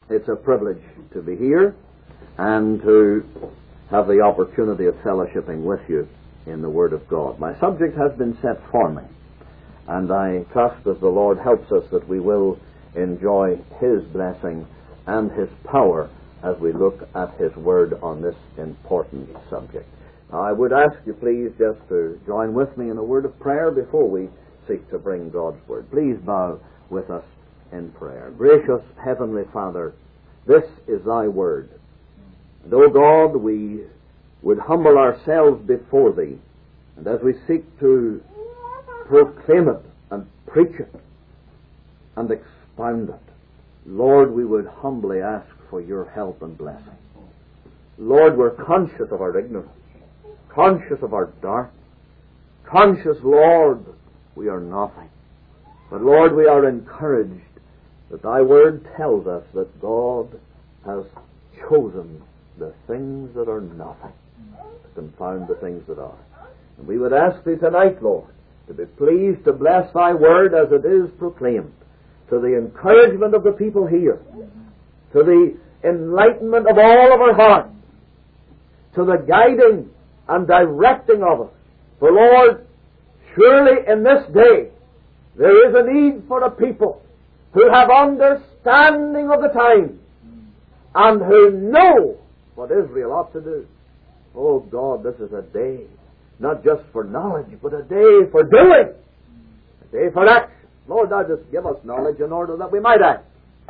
It's a privilege to be here and to have the opportunity of fellowshipping with you in the Word of God. My subject has been set for me, and I trust that the Lord helps us that we will enjoy His blessing and His power as we look at His Word on this important subject. Now, I would ask you please just to join with me in a word of prayer before we seek to bring God's Word. Please bow with us in prayer. Gracious Heavenly Father, this is Thy Word. And, O God, we would humble ourselves before Thee, and as we seek to proclaim it and preach it and expound it, Lord, we would humbly ask for Your help and blessing. Lord, we're conscious of our ignorance, conscious of our darkness, conscious, Lord, we are nothing. But, Lord, we are encouraged that Thy Word tells us that God has chosen the things that are nothing to confound the things that are. And we would ask Thee tonight, Lord, to be pleased to bless Thy Word as it is proclaimed, to the encouragement of the people here, to the enlightenment of all of our hearts, to the guiding and directing of us. For, Lord, surely in this day there is a need for a people who have understanding of the times and who know what Israel ought to do. Oh God, this is a day not just for knowledge, but a day for doing, a day for action. Lord, now just give us knowledge in order that we might act.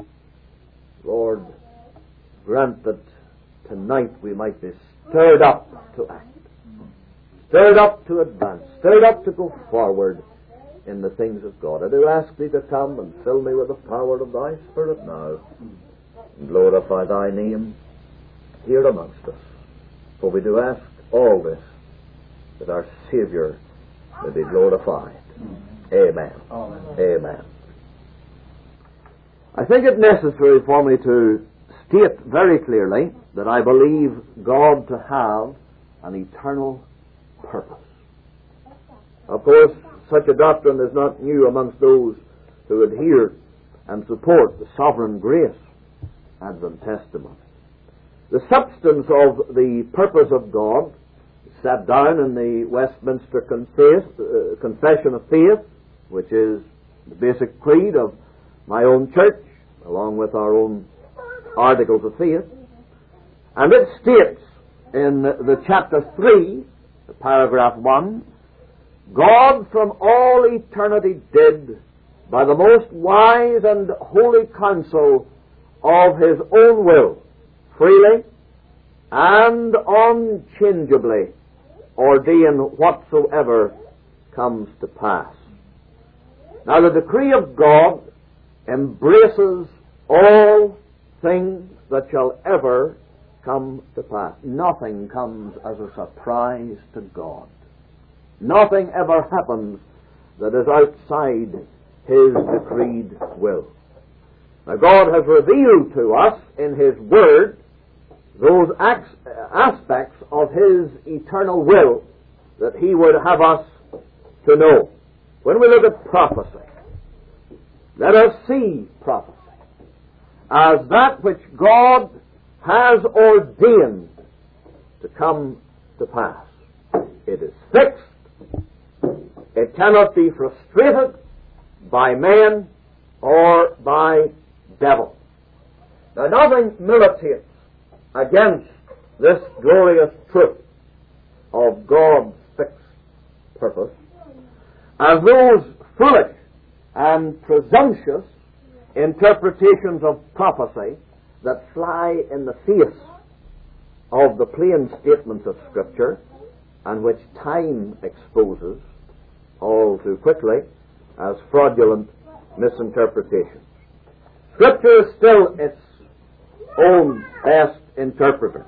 Lord, grant that tonight we might be stirred up to act, stirred up to advance, stirred up to go forward in the things of God. I do ask Thee to come and fill me with the power of Thy Spirit now, and glorify Thy name here amongst us. For we do ask all this, that our Savior may be glorified. Amen. Amen. I think it necessary for me to state very clearly that I believe God to have an eternal purpose. Of course, such a doctrine is not new amongst those who adhere and support the sovereign grace Advent testimony. The substance of the purpose of God is set down in the Westminster Confession of Faith, which is the basic creed of my own church, along with our own articles of faith. And it states in the chapter 3, paragraph 1, God from all eternity did, by the most wise and holy counsel of His own will, freely and unchangeably ordain whatsoever comes to pass. Now the decree of God embraces all things that shall ever come to pass. Nothing comes as a surprise to God. Nothing ever happens that is outside His decreed will. Now God has revealed to us in His Word those aspects of His eternal will that He would have us to know. When we look at prophecy, let us see prophecy as that which God has ordained to come to pass. It is fixed. It cannot be frustrated by man or by devil. Now, nothing militates against this glorious truth of God's fixed purpose as those foolish and presumptuous interpretations of prophecy that fly in the face of the plain statements of Scripture, and which time exposes all too quickly as fraudulent misinterpretations. Scripture is still its own best interpreter.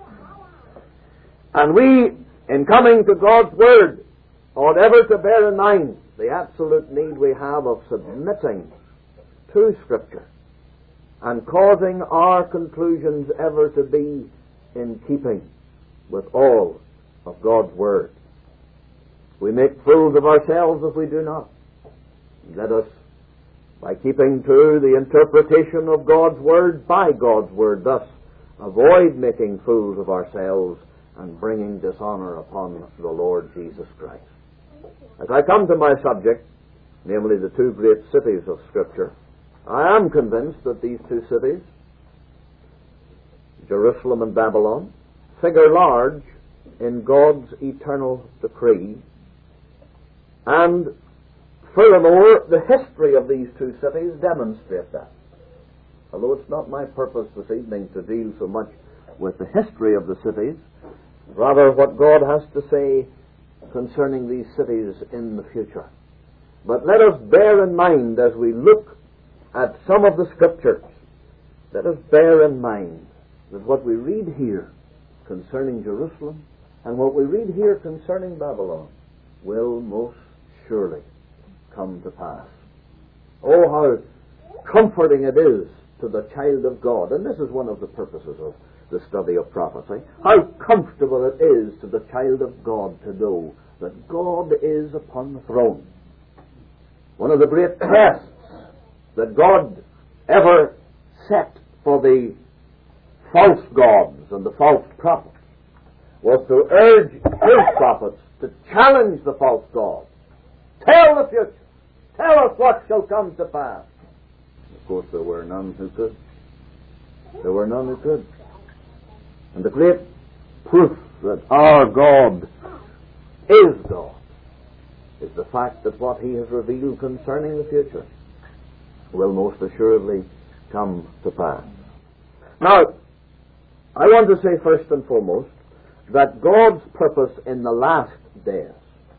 And we, in coming to God's Word, ought ever to bear in mind the absolute need we have of submitting to Scripture and causing our conclusions ever to be in keeping with all of God's Word. We make fools of ourselves if we do not. Let us by keeping to the interpretation of God's Word by God's Word, thus avoid making fools of ourselves and bringing dishonor upon the Lord Jesus Christ. As I come to my subject, namely the two great cities of Scripture, I am convinced that these two cities, Jerusalem and Babylon, figure large in God's eternal decree, and furthermore, the history of these two cities demonstrate that. Although it's not my purpose this evening to deal so much with the history of the cities, rather what God has to say concerning these cities in the future. But let us bear in mind, as we look at some of the Scriptures, let us bear in mind that what we read here concerning Jerusalem and what we read here concerning Babylon will most surely come to pass. Oh, how comforting it is to the child of God, and this is one of the purposes of the study of prophecy, how comfortable it is to the child of God to know that God is upon the throne. One of the great tests that God ever set for the false gods and the false prophets was to urge his prophets to challenge the false gods. Tell the future. Tell us what shall come to pass. Of course, there were none who could. There were none who could. And the great proof that our God is God is the fact that what He has revealed concerning the future will most assuredly come to pass. Now, I want to say first and foremost that God's purpose in the last days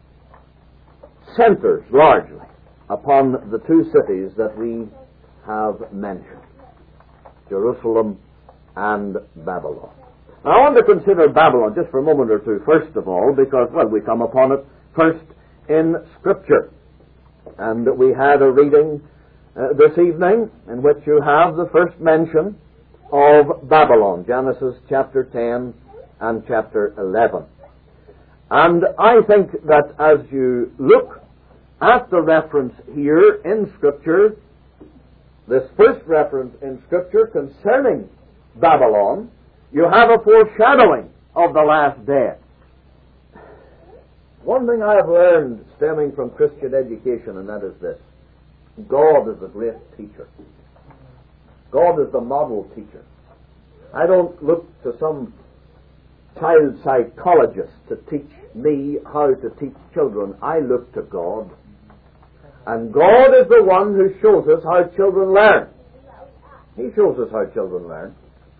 centers largely upon the two cities that we have mentioned, Jerusalem and Babylon. Now, I want to consider Babylon just for a moment or two, first of all, because, well, we come upon it first in Scripture. And we had a reading this evening in which you have the first mention of Babylon, Genesis chapter 10 and chapter 11. And I think that as you look at the reference here in Scripture, this first reference in Scripture concerning Babylon, you have a foreshadowing of the last days. One thing I have learned stemming from Christian education, and that is this: God is a great teacher. God is the model teacher. I don't look to some child psychologist to teach me how to teach children. I look to God. And God is the one who shows us how children learn. He shows us how children learn.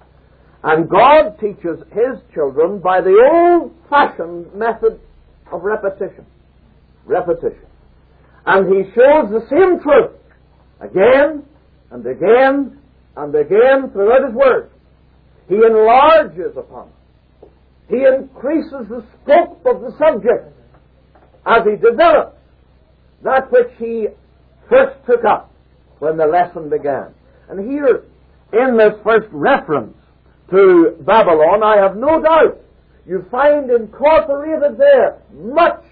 And God teaches His children by the old-fashioned method of repetition. Repetition. And He shows the same truth again and again and again throughout His Word. He enlarges upon it. He increases the scope of the subject as He develops that which He first took up when the lesson began. And here, in this first reference to Babylon, I have no doubt you find incorporated there much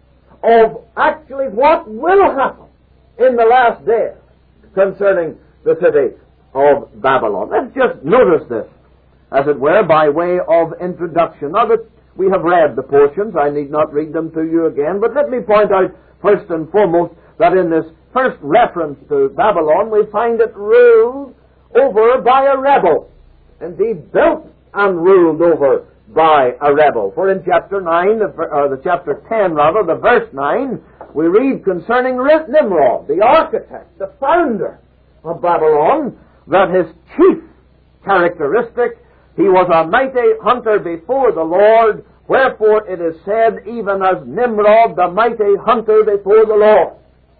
of actually what will happen in the last days concerning the city of Babylon. Let's just notice this, as it were, by way of introduction. Now that we have read the portions, I need not read them to you again, but let me point out first and foremost that in this first reference to Babylon, we find it ruled over by a rebel. Indeed, built and ruled over by a rebel. For in chapter 9, or the chapter 10 rather, the verse 9, we read concerning Nimrod, the architect, the founder of Babylon, that his chief characteristic, he was a mighty hunter before the Lord, wherefore it is said, even as Nimrod, the mighty hunter before the Lord.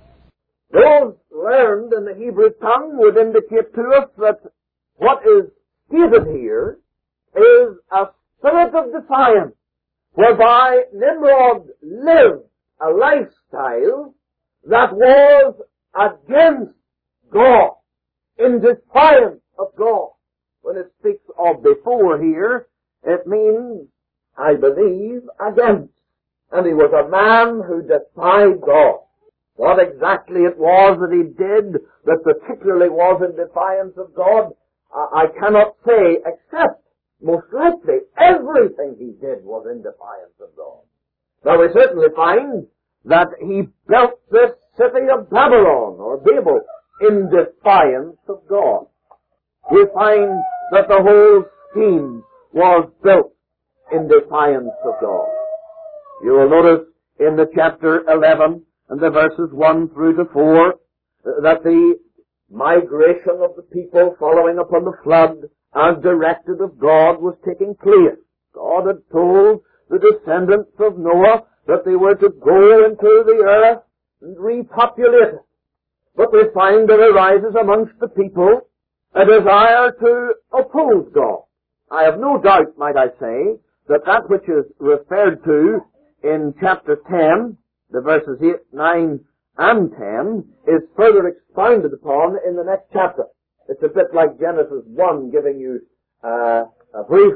Those learned in the Hebrew tongue would indicate to us that what is stated here is a spirit of defiance, whereby Nimrod lived a lifestyle that was against God, in defiance of God. When it speaks of before here, it means, I believe, against. And he was a man who defied God. What exactly it was that he did that particularly was in defiance of God, I cannot say, except most likely everything he did was in defiance of God. Now we certainly find that he built this city of Babylon, or Babel, in defiance of God. We find that the whole scheme was built in defiance of God. You will notice in the chapter 11 and the verses 1 through to 4 that the migration of the people following upon the flood as directed of God was taking place. God had told the descendants of Noah that they were to go into the earth and repopulate it. But we find there arises amongst the people a desire to oppose God. I have no doubt, might I say, that that which is referred to in chapter 10, the verses 8, 9, and 10, is further expounded upon in the next chapter. It's a bit like Genesis 1 giving you a brief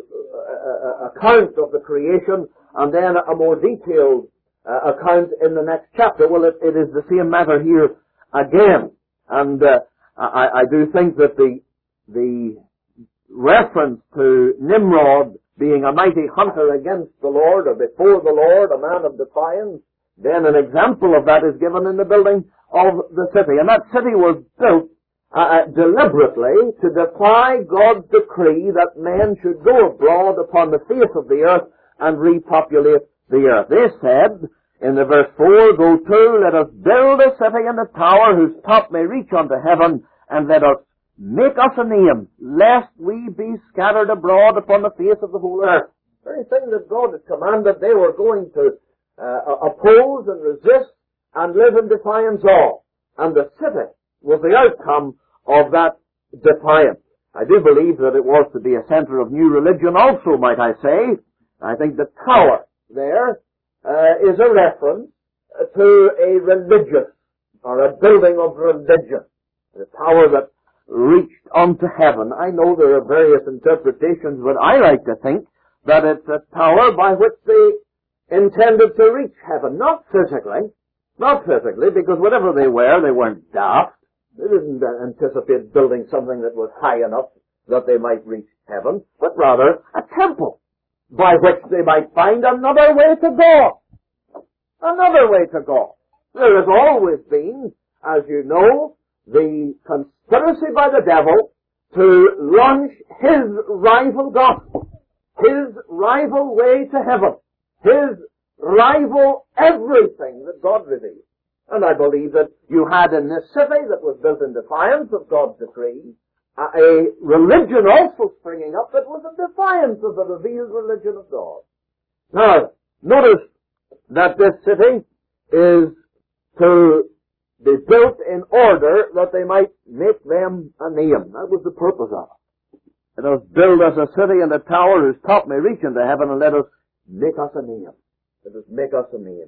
account of the creation and then a more detailed account in the next chapter. Well, it is the same matter here again. And I do think that the reference to Nimrod being a mighty hunter against the Lord or before the Lord, a man of defiance, then an example of that is given in the building of the city. And that city was built deliberately to defy God's decree that men should go abroad upon the face of the earth and repopulate the earth. They said in the verse 4, "Go to, let us build a city and a tower whose top may reach unto heaven, and let us make us a name, lest we be scattered abroad upon the face of the whole earth." The very thing that God had commanded, they were going to oppose and resist and live in defiance of. And the city was the outcome of that defiance. I do believe that it was to be a center of new religion also, might I say. I think the tower there is a reference to a religious or a building of religion. The tower that reached unto heaven. I know there are various interpretations, but I like to think that it's a tower by which they intended to reach heaven. Not physically, because whatever they weren't daft. They didn't anticipate building something that was high enough that they might reach heaven, but rather a temple by which they might find another way to God. Another way to God. There has always been, as you know, the conspiracy by the devil to launch his rival gospel, his rival way to heaven, his rival everything that God revealed. And I believe that you had in this city that was built in defiance of God's decree, a religion also springing up that was in defiance of the revealed religion of God. Now, notice that this city is to be built in order that they might make them a name. That was the purpose of it. Let us build us a city and a tower whose top may reach into heaven, and let us make us a name. Let us make us a name.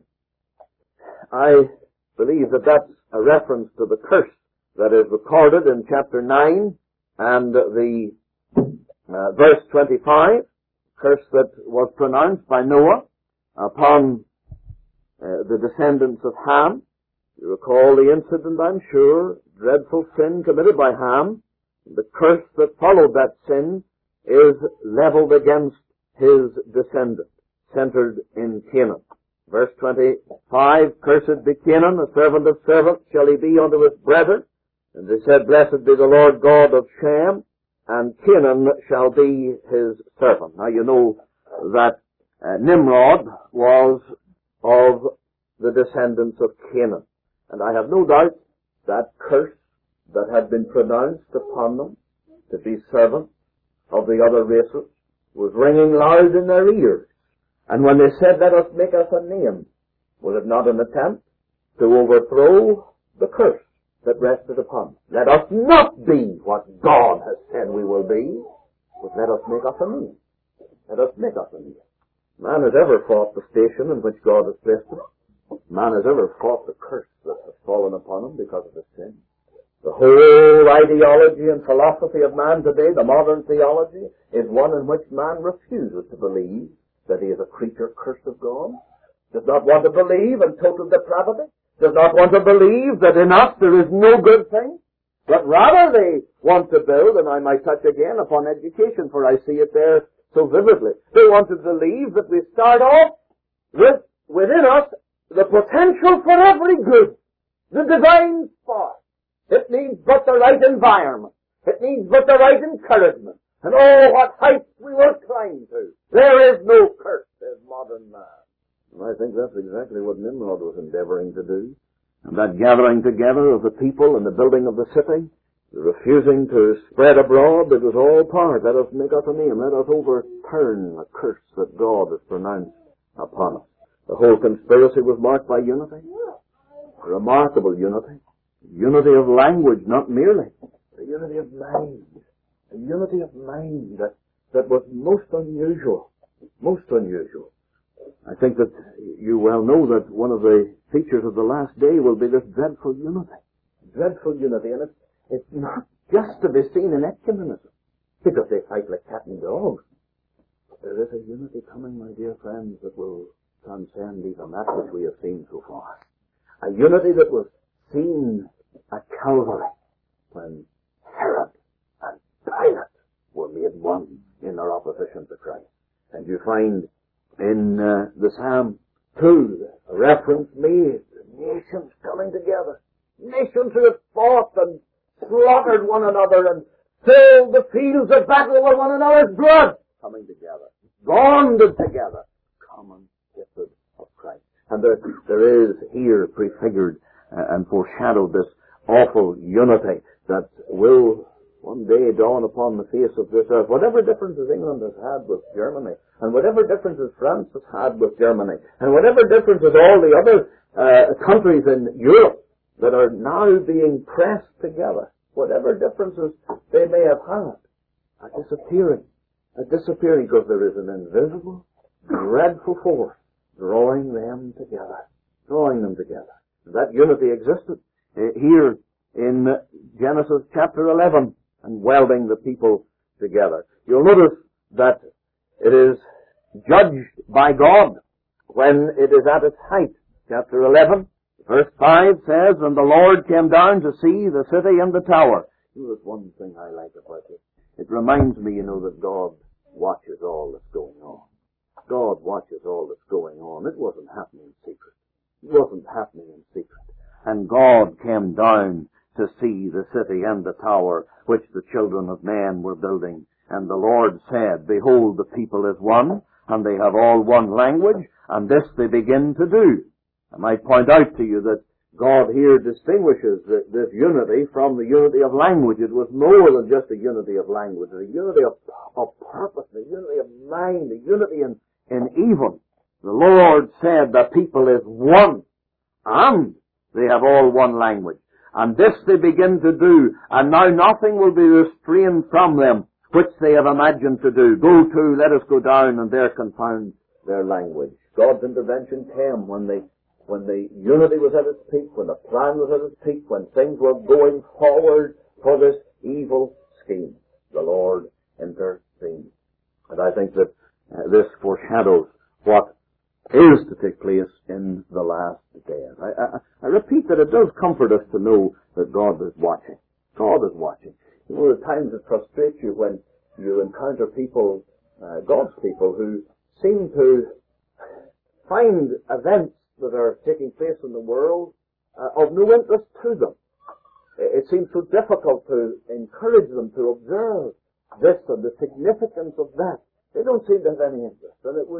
I believe that that's a reference to the curse that is recorded in chapter 9 and the verse 25, curse that was pronounced by Noah upon the descendants of Ham. You recall the incident, I'm sure, dreadful sin committed by Ham. The curse that followed that sin is leveled against his descendant, centered in Canaan. Verse 25, "Cursed be Canaan, a servant of servants shall he be unto his brethren. And they said, Blessed be the Lord God of Shem, and Canaan shall be his servant." Now you know that Nimrod was of the descendants of Canaan. And I have no doubt that curse that had been pronounced upon them to be servants of the other races was ringing loud in their ears. And when they said, "Let us make us a name," was it not an attempt to overthrow the curse that rested upon them? Let us not be what God has said we will be, but let us make us a name. Let us make us a name. Man has ever fought the station in which God has placed him. Man has ever fought the curse that has fallen upon him because of his sin. The whole ideology and philosophy of man today, the modern theology, is one in which man refuses to believe that he is a creature cursed of God, does not want to believe in total depravity, does not want to believe that in us there is no good thing, but rather they want to build, and I might touch again upon education, for I see it there so vividly. They want to believe that we start off with, within us, the potential for every good, the divine spark. It needs but the right environment. It needs but the right encouragement. And oh, what heights we will climb to. There is no curse, says modern man. And I think that's exactly what Nimrod was endeavoring to do. And that gathering together of the people and the building of the city, the refusing to spread abroad, it was all part. Let us make us a name. Let us overturn the curse that God has pronounced upon us. The whole conspiracy was marked by unity. A remarkable unity. Unity of language, not merely. A unity of mind. A unity of mind that was most unusual. Most unusual. I think that you well know that one of the features of the last day will be this dreadful unity. Dreadful unity. And it's not just to be seen in ecumenism, because they fight like cat and dog. There is a unity coming, my dear friends, that will transcend even that which we have seen so far. A unity that was seen at Calvary when Herod and Pilate were made one in their opposition to Christ. And you find in the Psalm 2 a reference made to nations coming together. Nations who have fought and slaughtered one another and filled the fields of battle with one another's blood, coming together, bonded together, common hatred of Christ. And there is here prefigured and foreshadowed this awful unity that will one day dawn upon the face of this earth. Whatever differences England has had with Germany, and whatever differences France has had with Germany, and whatever differences all the other countries in Europe that are now being pressed together, whatever differences they may have had, are disappearing because there is an invisible, dreadful force drawing them together. That unity existed here in Genesis chapter 11 and welding the people together. You'll notice that it is judged by God when it is at its height. Chapter 11, verse 5 says, "And the Lord came down to see the city and the tower." There's one thing I like about it. It reminds me, that God watches all that's going on. God watches all that's going on. It wasn't happening in secret. And God came down to see the city and the tower which the children of men were building. And the Lord said, "Behold, the people is one, and they have all one language, and this they begin to do." I might point out to you that God here distinguishes this unity from the unity of language. It was more than just a unity of language. It was a unity of purpose, a unity of mind, a unity in even. The Lord said, "The people is one, and they have all one language. And this they begin to do, and now nothing will be restrained from them, which they have imagined to do. Go to, let us go down, and there confound their language." God's intervention came when the unity was at its peak, when the plan was at its peak, when things were going forward for this evil scheme. The Lord intervened. And I think that this foreshadows what is to take place in the last days. I repeat that it does comfort us to know that God is watching. God is watching. At times it frustrates you when you encounter people, God's people, who seem to find events that are taking place in the world of no interest to them. It seems so difficult to encourage them to observe this and the significance of that. They don't seem to have any interest, and it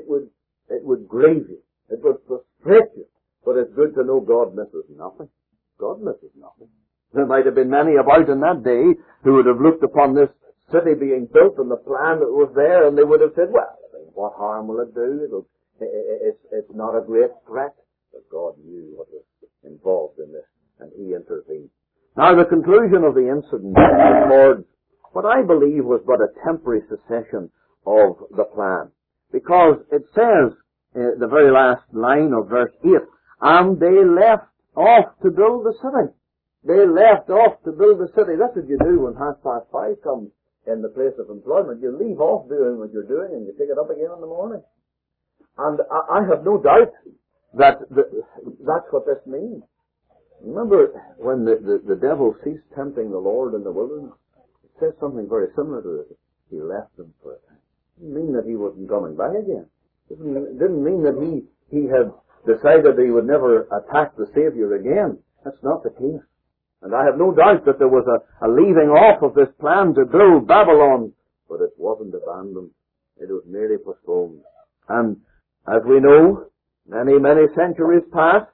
would grieve you. It would frustrate you. But it's good to know God misses nothing. God misses nothing. There might have been many about in that day who would have looked upon this city being built and the plan that was there, and they would have said, "Well, what harm will it do? It's not a great threat." But God knew what was involved in this, and He intervened. Now, the conclusion of the incident records what I believe was but a temporary cessation of the plan. Because it says, the very last line of verse 8, "And they left off to build the city." They left off to build the city. That's what you do when 5:30 comes in the place of employment. You leave off doing what you're doing and you pick it up again in the morning. And I have no doubt that's what this means. Remember when the devil ceased tempting the Lord in the wilderness? It says something very similar to this. He left him for a time. It didn't mean that he wasn't coming back again. It didn't mean that he had decided he would never attack the Savior again. That's not the case. And I have no doubt that there was a leaving off of this plan to build Babylon, but it wasn't abandoned. It was merely postponed. And as we know, many, many centuries passed,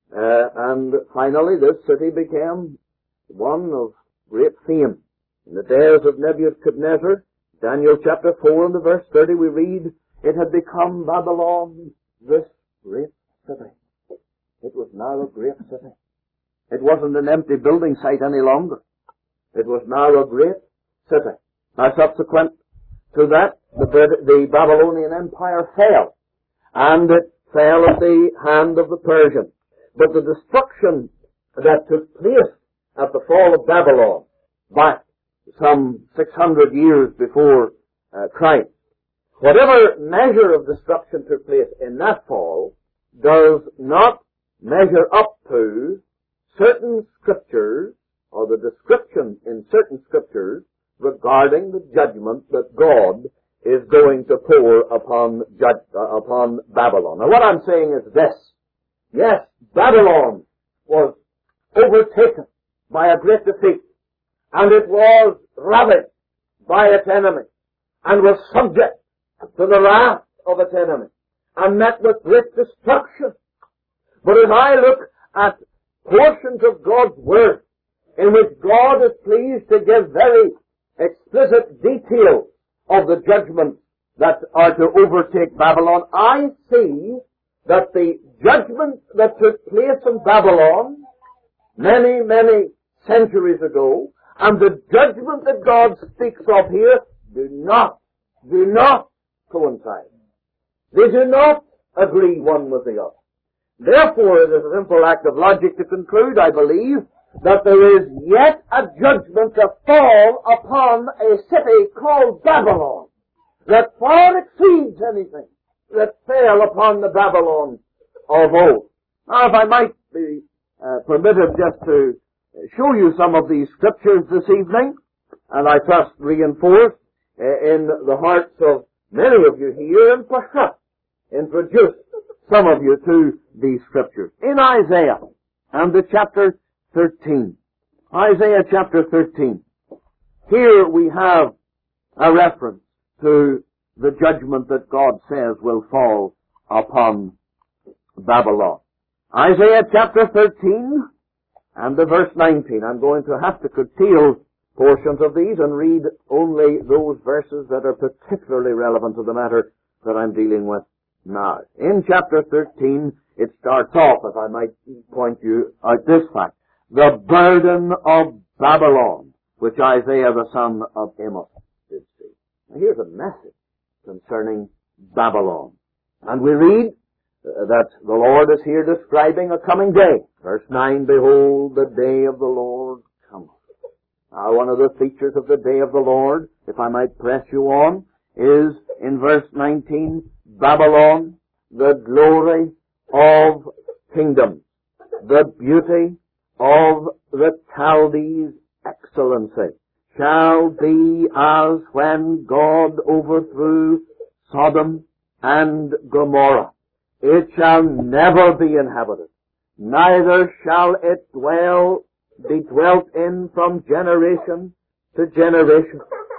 and finally this city became one of great fame. In the days of Nebuchadnezzar, Daniel chapter 4 and the verse 30, we read, it had become Babylon, this great city. It was now a great city. It wasn't an empty building site any longer. It was now a great city. Now subsequent to that, the Babylonian Empire fell, and it fell at the hand of the Persians. But the destruction that took place at the fall of Babylon, back some 600 years before Christ, whatever measure of destruction took place in that fall does not measure up to certain scriptures, or the description in certain scriptures regarding the judgment that God is going to pour upon Babylon. Now what I'm saying is this. Yes, Babylon was overtaken by a great defeat, and it was ravaged by its enemy, and was subject to the wrath of its enemy, and met with great destruction. But if I look at portions of God's Word, in which God is pleased to give very explicit details of the judgments that are to overtake Babylon, I see that the judgment that took place in Babylon many, many centuries ago, and the judgment that God speaks of here do not coincide. They do not agree one with the other. Therefore, it is a simple act of logic to conclude, I believe, that there is yet a judgment to fall upon a city called Babylon that far exceeds anything that fell upon the Babylon of old. Now, if I might be permitted just to show you some of these scriptures this evening, and I trust reinforce in the hearts of many of you here, and perhaps introduce some of you to these scriptures. In Isaiah, and the chapter 13. Isaiah chapter 13. Here we have a reference to the judgment that God says will fall upon Babylon. Isaiah chapter 13 and the verse 19. I'm going to have to curtail portions of these and read only those verses that are particularly relevant to the matter that I'm dealing with now. In chapter 13, it starts off, if I might point you out this fact, the burden of Babylon, which Isaiah the son of Amos did see. Now here's a message concerning Babylon. And we read that the Lord is here describing a coming day. Verse 9, behold, the day of the Lord cometh. Now one of the features of the day of the Lord, if I might press you on, is in verse 19, Babylon, the glory of kingdoms, the beauty of the Chaldees' excellency, shall be as when God overthrew Sodom and Gomorrah. It shall never be inhabited, neither shall it be dwelt in from generation to generation.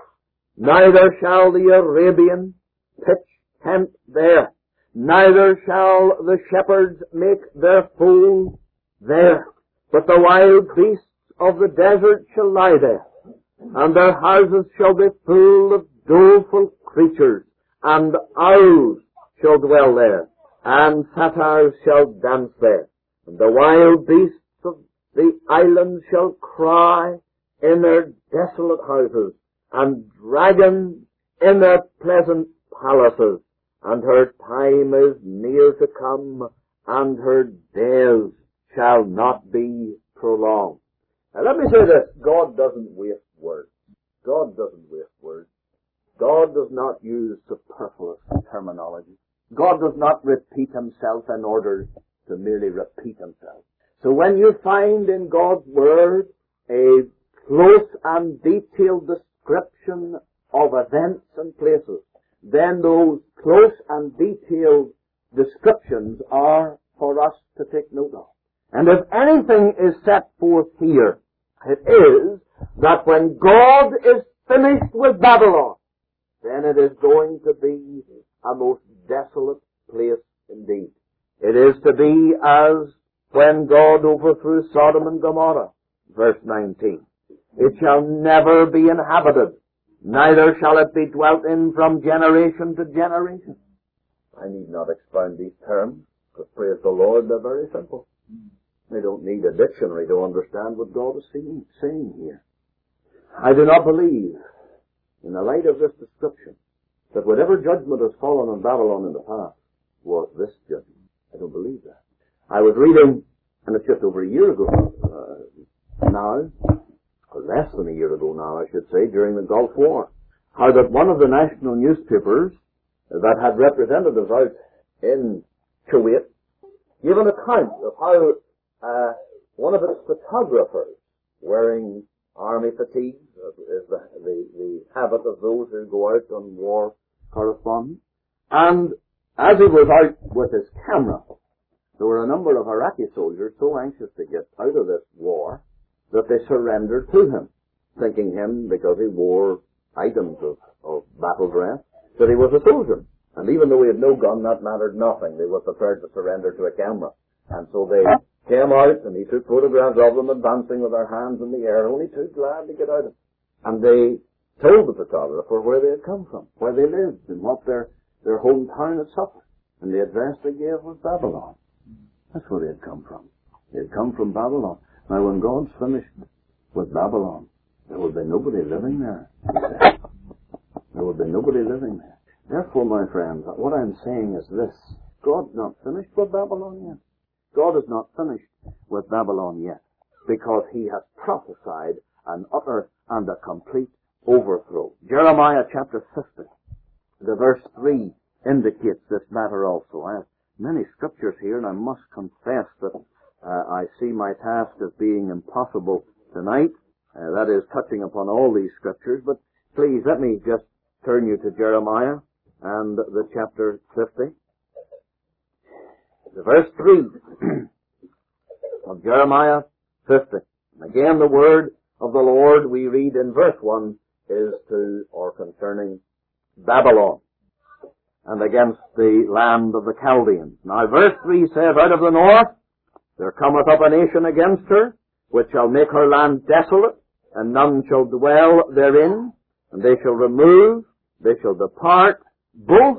Neither shall the Arabian pitch tent there, neither shall the shepherds make their fold there, but the wild beasts of the desert shall lie there, and their houses shall be full of doleful creatures, and owls shall dwell there, and satyrs shall dance there, and the wild beasts of the islands shall cry in their desolate houses, and dragons in their pleasant palaces, and her time is near to come, and her days shall not be prolonged. Now let me say this, God doesn't waste words. God doesn't waste words. God does not use superfluous terminology. God does not repeat himself in order to merely repeat himself. So when you find in God's Word a close and detailed description of events and places, then those close and detailed descriptions are for us to take note of. And if anything is set forth here, it is that when God is finished with Babylon, then it is going to be a most desolate place indeed. It is to be as when God overthrew Sodom and Gomorrah, verse 19. It shall never be inhabited, neither shall it be dwelt in from generation to generation. I need not expound these terms, because praise the Lord, they're very simple. They don't need a dictionary to understand what God is saying here. I do not believe, in the light of this description, that whatever judgment has fallen on Babylon in the past was this judgment. I don't believe that. I was reading, and it's just over a year ago now, or less than a year ago now, I should say, during the Gulf War, how that one of the national newspapers that had representatives out in Kuwait gave an account of how one of its photographers, wearing army fatigues, is the habit of those who go out on war correspondence, and as he was out with his camera, there were a number of Iraqi soldiers so anxious to get out of this war that they surrendered to him, thinking him, because he wore items of battle dress, that he was a soldier. And even though he had no gun, that mattered nothing. They were prepared to surrender to a camera. And so they came out, and he took photographs of them advancing with their hands in the air, only too glad to get out of it. And they told the photographer where they had come from, where they lived, and what their hometown had suffered. And the address they gave was Babylon. That's where they had come from. They had come from Babylon. Now, when God's finished with Babylon, there will be nobody living there, he said. There will be nobody living there. Therefore, my friends, what I'm saying is this. God's not finished with Babylon yet. God is not finished with Babylon yet, because he has prophesied an utter and a complete overthrow. Jeremiah chapter 50, the verse 3 indicates this matter also. I have many scriptures here, and I must confess that I see my task as being impossible tonight. That is, touching upon all these scriptures. But please, let me just turn you to Jeremiah and the chapter 50. The verse 3 of Jeremiah 50. And again, the word of the Lord we read in verse 1 is to, or concerning, Babylon, and against the land of the Chaldeans. Now, verse 3 says, Out of the north there cometh up a nation against her, which shall make her land desolate, and none shall dwell therein, and they shall remove, they shall depart, both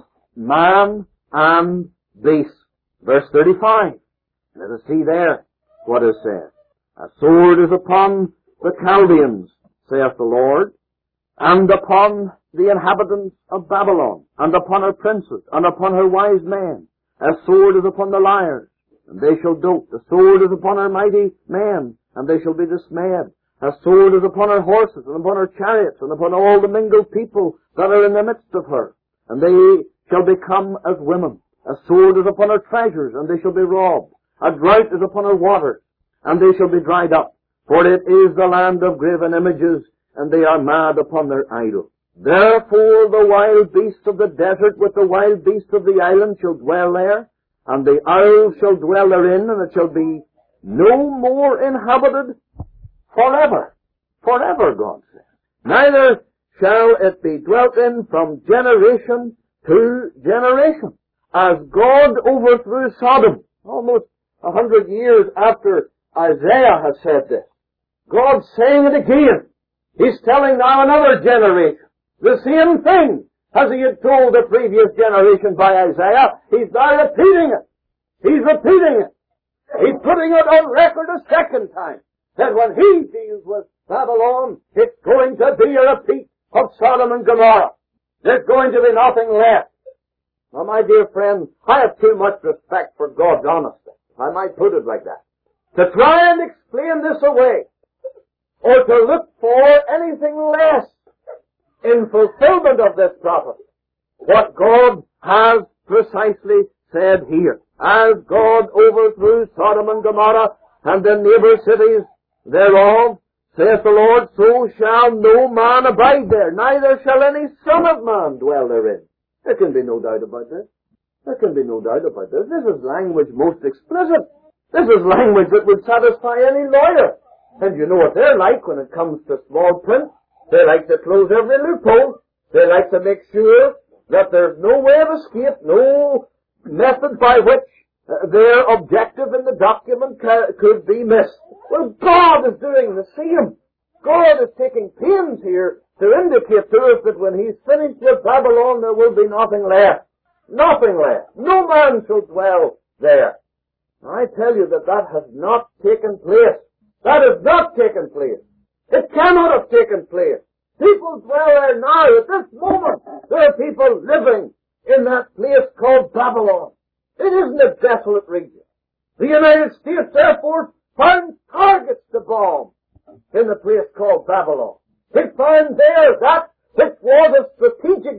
man and beast. Verse 35. Let us see there what is said. A sword is upon the Chaldeans, saith the Lord, and upon the inhabitants of Babylon, and upon her princes, and upon her wise men. A sword is upon the liars, and they shall dote. A sword is upon her mighty men, and they shall be dismayed. A sword is upon her horses, and upon her chariots, and upon all the mingled people that are in the midst of her, and they shall become as women. A sword is upon her treasures, and they shall be robbed. A drought is upon her waters, and they shall be dried up. For it is the land of graven images, and they are mad upon their idol. Therefore the wild beasts of the desert with the wild beasts of the island shall dwell there, and the isles shall dwell therein, and it shall be no more inhabited forever. Forever, God says. Neither shall it be dwelt in from generation to generation. As God overthrew Sodom, almost 100 years after Isaiah has said this, God's saying it again. He's telling now another generation the same thing as he had told the previous generation by Isaiah. He's now repeating it. He's repeating it. He's putting it on record a second time, that when he deals with Babylon, it's going to be a repeat of Sodom and Gomorrah. There's going to be nothing left. Now, my dear friends, I have too much respect for God's honesty, I might put it like that, to try and explain this away, or to look for anything less in fulfillment of this prophecy. What God has precisely said here. As God overthrew Sodom and Gomorrah and the neighbor cities thereof, saith the Lord, so shall no man abide there, neither shall any son of man dwell therein. There can be no doubt about this. There can be no doubt about this. This is language most explicit. This is language that would satisfy any lawyer. And you know what they're like when it comes to small print. They like to close every loophole. They like to make sure that there's no way of escape, no method by which their objective in the document could be missed. Well, God is doing the same. God is taking pains here to indicate to us that when He's finished with Babylon, there will be nothing left. Nothing left. No man shall dwell there. I tell you that that has not taken place. That has not taken place. It cannot have taken place. People dwell there now. At this moment, there are people living in that place called Babylon. It isn't a desolate region. The United States Air Force found targets to bomb in the place called Babylon. It found there that which was of strategic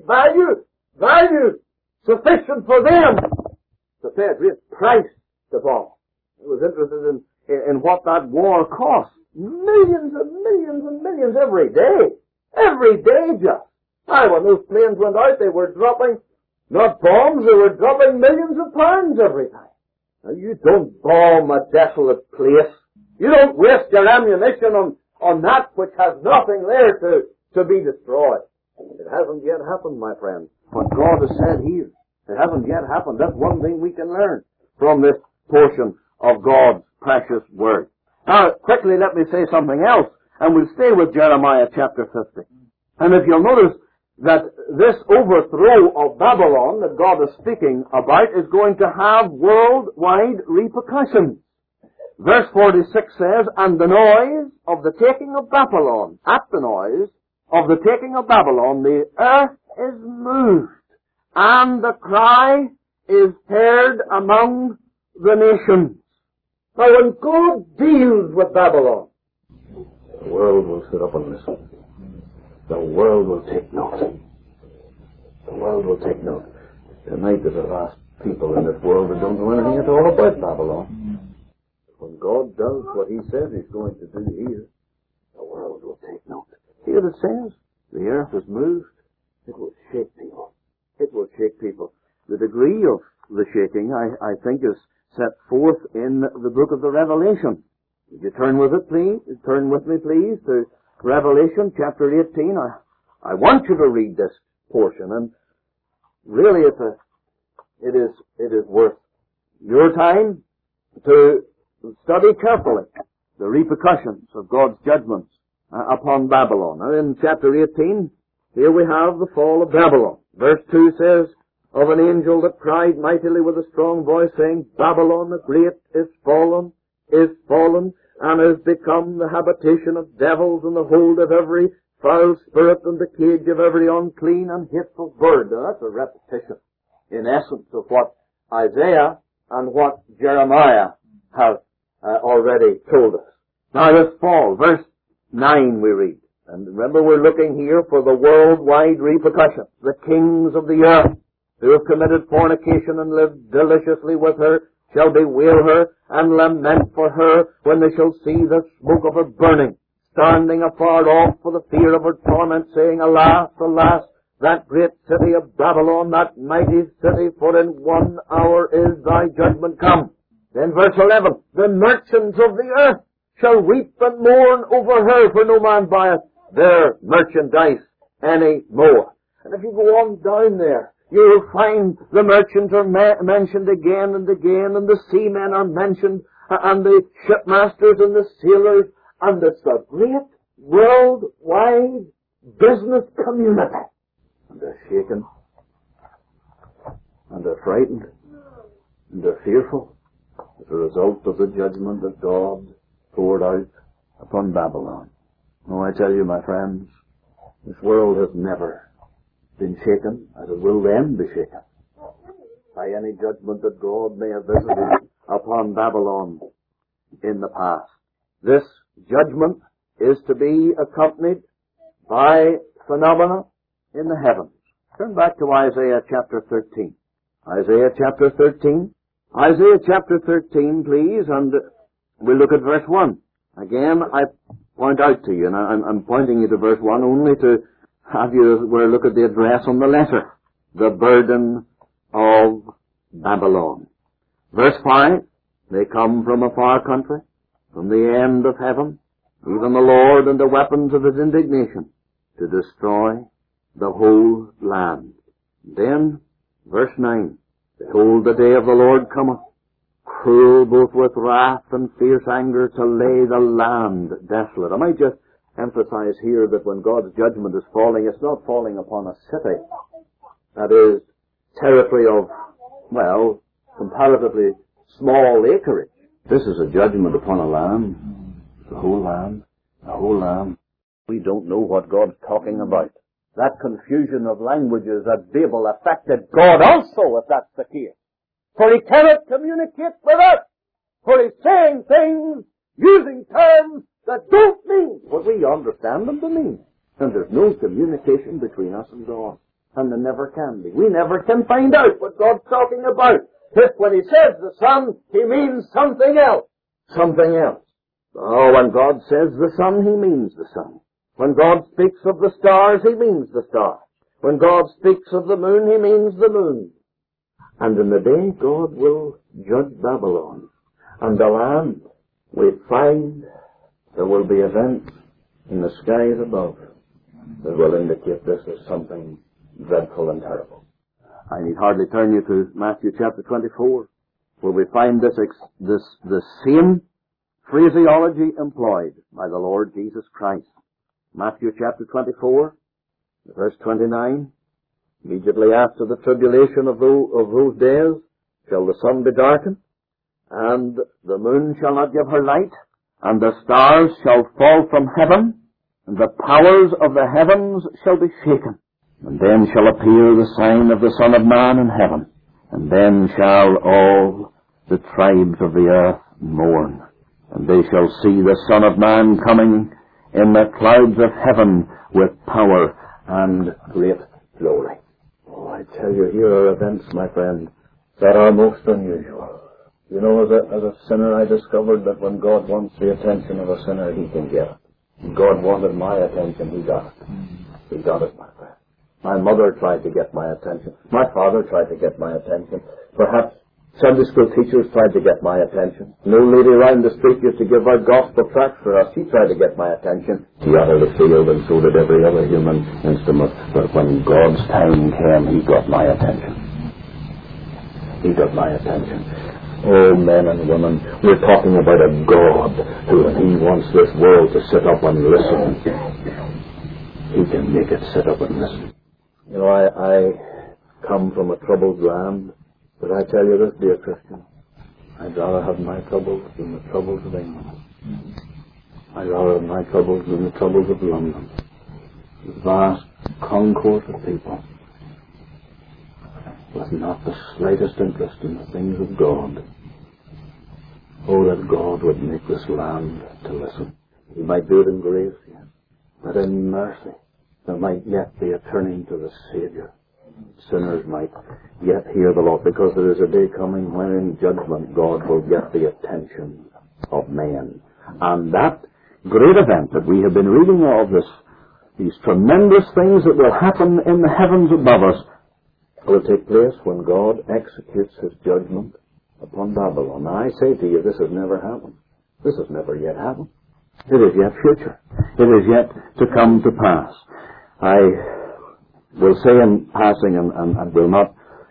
value sufficient for them to pay a great price to bomb. I was interested in what that war cost. Millions and millions and millions every day. Every day just. When those planes went out, they were dropping not bombs, they were dropping millions of pounds every time. Now you don't bomb a desolate place. You don't waste your ammunition on that which has nothing there to be destroyed. It hasn't yet happened, my friends. What God has said here, it hasn't yet happened. That's one thing we can learn from this portion of God's precious Word. Now, quickly let me say something else, and we'll stay with Jeremiah chapter 50. And if you'll notice that this overthrow of Babylon that God is speaking about is going to have worldwide repercussions. Verse 46 says, and the noise of the taking of Babylon, at the noise of the taking of Babylon, the earth is moved, and the cry is heard among the nations. Now when God deals with Babylon, the world will sit up and listen. The world will take note. The world will take note. Tonight there's a vast people in this world that don't know anything at all about Babylon. When God does what He says He's going to do here, the world will take note. Here it says, the earth is moved. It will shake people. It will shake people. The degree of the shaking, I think, is set forth in the book of the Revelation. Would you turn with it, please? Turn with me, please, to Revelation chapter 18. I want you to read this portion, and really it is worth your time to study carefully the repercussions of God's judgments upon Babylon. Now in chapter 18, here we have the fall of Babylon. Verse 2 says, of an angel that cried mightily with a strong voice, saying, Babylon the great is fallen, and is become the habitation of devils, and the hold of every foul spirit, and the cage of every unclean and hateful bird. Now that's a repetition, in essence, of what Isaiah and what Jeremiah have already told us. Now this fall, verse 9 we read. And remember, we're looking here for the worldwide repercussions. The kings of the earth who have committed fornication and lived deliciously with her shall bewail her and lament for her when they shall see the smoke of her burning, standing afar off for the fear of her torment, saying, Alas, alas, that great city of Babylon, that mighty city, for in 1 hour is thy judgment come. Then verse 11, the merchants of the earth shall weep and mourn over her, for no man buyeth their merchandise any more. And if you go on down there, you'll find the merchants are mentioned again and again, and the seamen are mentioned, and the shipmasters and the sailors, and it's a great worldwide business community. And they're shaken, and they're frightened, and they're fearful as a result of the judgment that God poured out upon Babylon. Oh, I tell you, my friends, this world has never been shaken, as it will then be shaken, by any judgment that God may have visited upon Babylon in the past. This judgment is to be accompanied by phenomena in the heavens. Turn back to Isaiah chapter 13. Isaiah chapter 13. Isaiah chapter 13, please, and we'll look at verse 1. Again, I point out to you, and I'm pointing you to verse 1 only to have you look at the address on the letter. The burden of Babylon. Verse 5, they come from a far country, from the end of heaven, even the Lord and the weapons of his indignation, to destroy the whole land. Then, verse 9, behold, the day of the Lord cometh, cruel both with wrath and fierce anger, to lay the land desolate. I might just emphasize here that when God's judgment is falling, it's not falling upon a city that is territory of, well, comparatively small acreage. This is a judgment upon a land, the whole land, the whole land. We don't know what God's talking about. That confusion of languages at Babel affected God also, if that's the case. For he cannot communicate with us. For he's saying things, using terms that don't mean what we understand them to mean. And there's no communication between us and God. And there never can be. We never can find out what God's talking about. If when he says the sun, he means something else. Something else. Oh, when God says the sun, he means the sun. When God speaks of the stars, he means the stars. When God speaks of the moon, he means the moon. And in the day God will judge Babylon and the land, we find there will be events in the skies above that will indicate this is something dreadful and terrible. I need hardly turn you to Matthew chapter 24, where we find the same phraseology employed by the Lord Jesus Christ. Matthew chapter 24, verse 29. Immediately after the tribulation of those days shall the sun be darkened, and the moon shall not give her light, and the stars shall fall from heaven, and the powers of the heavens shall be shaken. And then shall appear the sign of the Son of Man in heaven, and then shall all the tribes of the earth mourn, and they shall see the Son of Man coming in the clouds of heaven with power and great glory. Oh, I tell you, here are events, my friend, that are most unusual. You know, as a sinner, I discovered that when God wants the attention of a sinner, he can get it. God wanted my attention, he got it. He got it, my friend. My mother tried to get my attention. My father tried to get my attention. Perhaps Sunday school teachers tried to get my attention. No lady around the street used to give out gospel tracts for us. She tried to get my attention. He utterly failed, and so did every other human instrument. But when God's time came, he got my attention. He got my attention. Oh, men and women, we're talking about a God who, when he wants this world to sit up and listen, he can make it sit up and listen. You know, I come from a troubled land. But I tell you this, dear Christian, I'd rather have my troubles than the troubles of England. I'd rather have my troubles than the troubles of London. The vast concourse of people with not the slightest interest in the things of God. Oh, that God would make this land to listen. He might do it in grace, yes, but in mercy there might yet be a turning to the Saviour. Sinners might yet hear the Lord, because there is a day coming when in judgment God will get the attention of men. And that great event that we have been reading of, these tremendous things that will happen in the heavens above us, will take place when God executes his judgment upon Babylon. Now I say to you, this has never happened. This has never yet happened. It is yet future. It is yet to come to pass. I will say in passing, and will not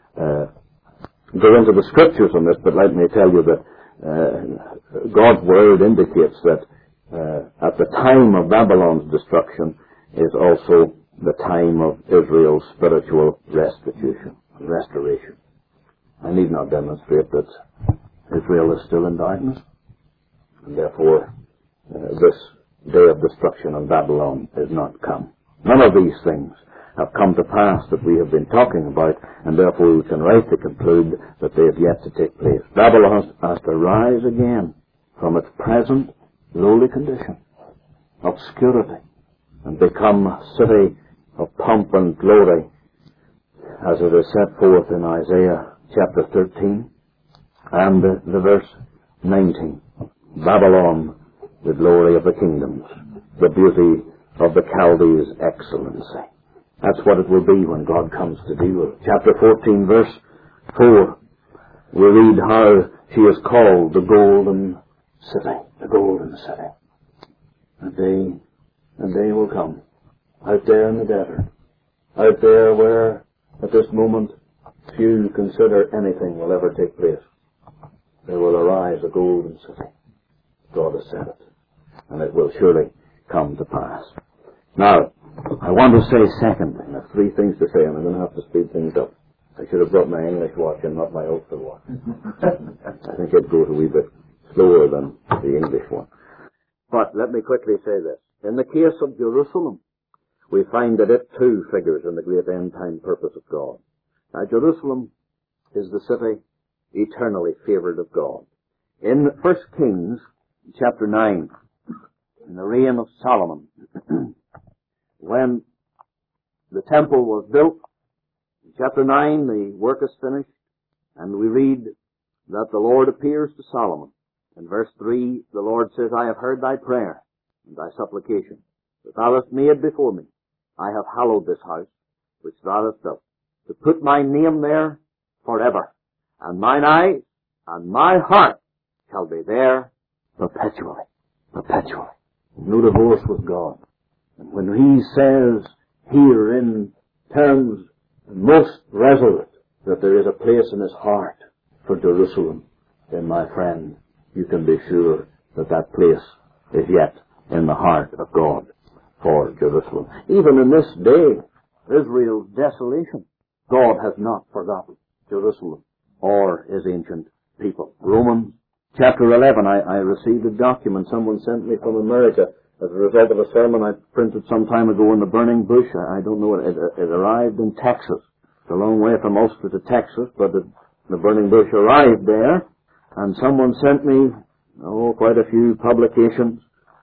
go into the scriptures on this, but let me tell you that God's word indicates that at the time of Babylon's destruction is also the time of Israel's spiritual restoration. I need not demonstrate that Israel is still in darkness, and therefore this day of destruction of Babylon is not come. None of these things have come to pass that we have been talking about, and therefore we can rightly conclude that they have yet to take place. Babylon has to rise again from its present lowly condition, obscurity, and become a city of pomp and glory, as it is set forth in Isaiah chapter 13 and the verse 19. Babylon, the glory of the kingdoms, the beauty of the Chaldees' excellency. That's what it will be when God comes to deal with it. Chapter 14, verse 4, we read how she is called the Golden City. The Golden City. A day will come, out there in the desert, out there where at this moment few consider anything will ever take place. There will arise a golden city. God has said it, and it will surely come to pass. Now, I want to say secondly, I have three things to say, and I'm going to have to speed things up. I should have brought my English watch and not my Ulster watch. I think it goes a wee bit slower than the English one. But let me quickly say this. In the case of Jerusalem, we find that it too figures in the great end-time purpose of God. Now, Jerusalem is the city eternally favored of God. In 1 Kings, chapter 9, in the reign of Solomon, when the temple was built, in chapter 9, the work is finished, and we read that the Lord appears to Solomon. In verse 3, the Lord says, I have heard thy prayer and thy supplication that thou hast made before me. I have hallowed this house which thou hast built, to put my name there forever. And mine eyes and my heart shall be there perpetually. Perpetually. No divorce with God. And when he says here in terms most resolute that there is a place in his heart for Jerusalem, then my friend, you can be sure that that place is yet in the heart of God for Jerusalem. Even in this day, Israel's desolation, God has not forgotten Jerusalem or his ancient people. Romans chapter 11, I received a document someone sent me from America as a result of a sermon I printed some time ago in the Burning Bush. I don't know, it arrived in Texas. It's a long way from Ulster to Texas, but the Burning Bush arrived there, and someone sent me, quite a few publications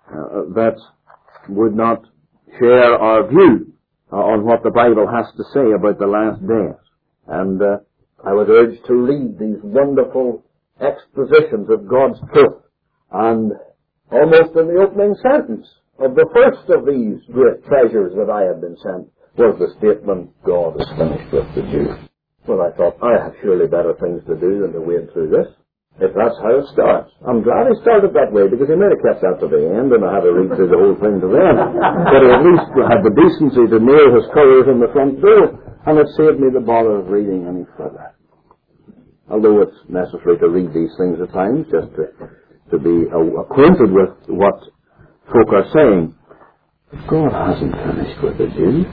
that would not share our view on what the Bible has to say about the last days. And I was urged to read these wonderful expositions of God's truth. And almost in the opening sentence of the first of these great treasures that I had been sent was the statement, God is finished with the Jews. Well, I thought, I have surely better things to do than to wade through this, if that's how it starts. I'm glad he started that way, because he might have kept that to the end, and I had to read through the whole thing to the end. But he at least had the decency to nail his colours in the front door, and it saved me the bother of reading any further. Although it's necessary to read these things at times, just to be acquainted with what folk are saying. God hasn't finished with the Jew.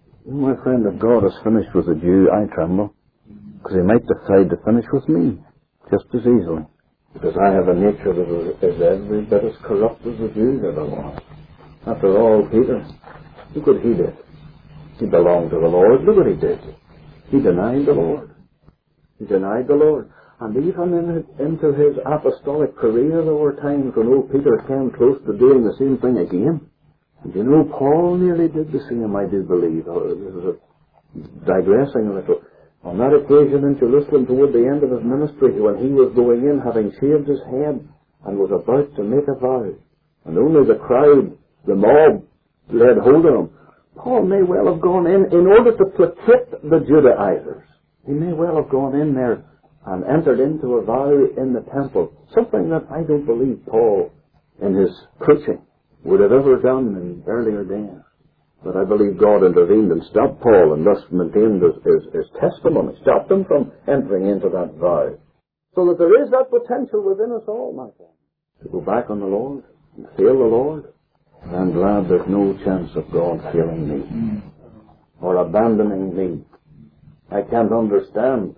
My friend, if God has finished with the Jew, I tremble, because he might decide to finish with me just as easily, because I have a nature that is every bit as corrupt as the Jews ever was. After all, Peter, look what he did. He belonged to the Lord. Look what he did. He denied the Lord. He denied the Lord. And even into his apostolic career, there were times when old Peter came close to doing the same thing again. And you know, Paul nearly did the same, I do believe. This is digressing a little. On that occasion in Jerusalem, toward the end of his ministry, when he was going in, having shaved his head, and was about to make a vow, and only the crowd, the mob, laid hold of him, Paul may well have gone in order to placate the Judaizers. He may well have gone in there and entered into a vow in the temple, something that I don't believe Paul, in his preaching, would have ever done in earlier days. But I believe God intervened and stopped Paul, and thus maintained his testimony, stopped him from entering into that vow. So that there is that potential within us all, my friend, to go back on the Lord and fail the Lord. And I'm glad there's no chance of God failing me or abandoning me. I can't understand